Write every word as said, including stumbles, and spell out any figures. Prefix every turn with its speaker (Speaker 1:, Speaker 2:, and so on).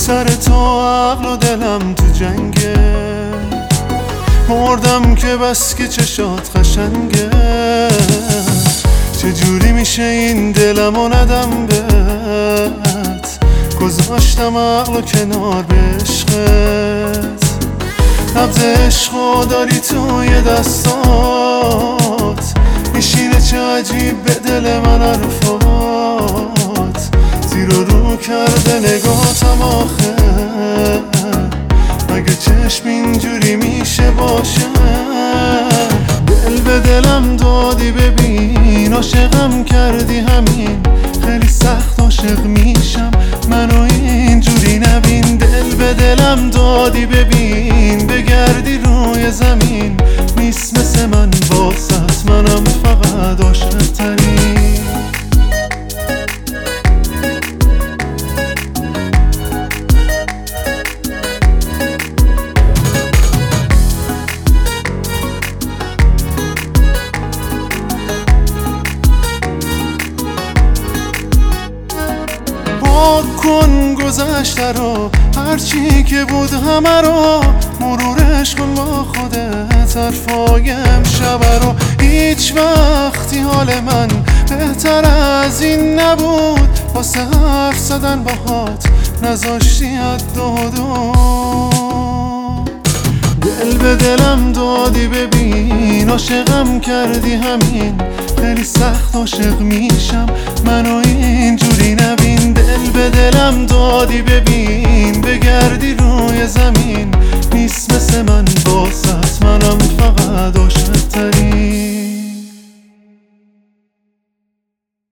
Speaker 1: سر تو عقل و دلم تو جنگه، مردم که بس که چشات قشنگه. چجوری میشه این دلمو ندم بهت، گذاشتم عقل و کنار به عشقت. نبض عشقو داری توی دستات، میشینه چه عجیب به دل من حرفات. زیر و رو کرده نگاهتم آخه، مگه چشم اینجوری میشه باشه؟ دل به دلم دادی ببین، عاشقم کردی همین، خیلی سخت عاشق میشم منو اینجوری نبین. دل به دلم دادی ببین، بگردی روی زمین، نیست مثل من واسط، منم فقط عاشق ترین. کن گذشته رو، هرچی که بود همه رو مرورش کن با خودت. حرفای امشب رو هیچ وقتی حال من بهتر از این نبود، واسه حرف زدن باهات نذاشتی حد و حدود. دل به دلم دادی ببین، عاشقم کردی همین، خیلی سخت عاشق میشم منو اینجوری نبین. دل به دلم دادی ببین، بگردی روی زمین، نیست مثل من واسط